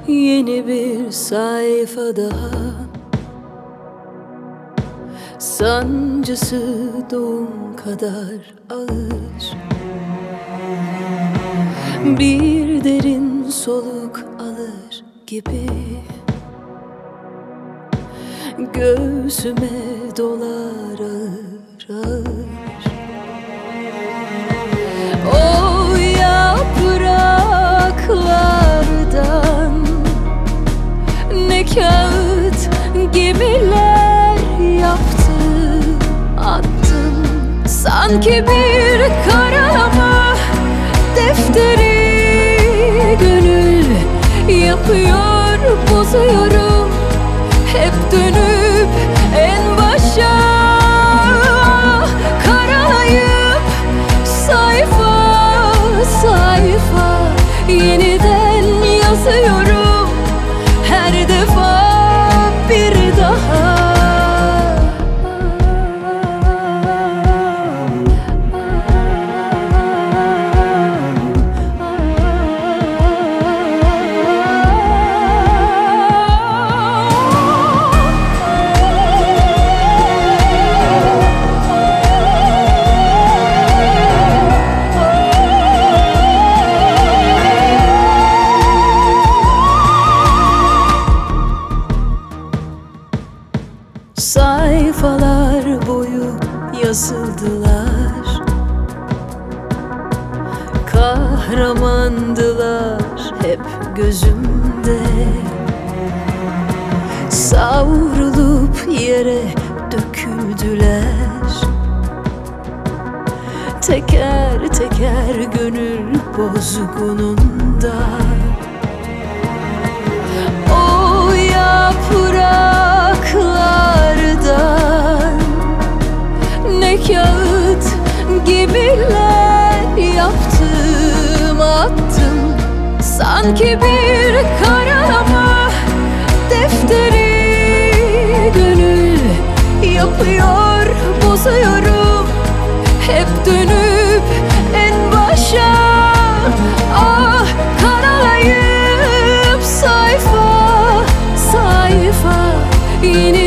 Yeni bir sayfa daha, sancısı doğum kadar ağır. Bir derin soluk alır gibi göğsüme dolar ağır ağır. O yapraklardan ne kağıt gemiler yaptım, attım. Sanki bir karalama defteri gönül yapıyor, bozuyorum. Hep dönüp en başa karalayıp sayfa sayfa yeniden yazıyorum. Her defa bir daha. Sayfalar boyu yazıldılar, kahramandılar hep gözümde. Savrulup yere döküldüler, teker teker gönül bozgununda. O yapraklardan ne kağıt gibiler yaptım, attım. Sanki bir karalama defteri gönül yapıyor, bozuyorum. Hep dönüp en başa karalayıp sayfa sayfa yine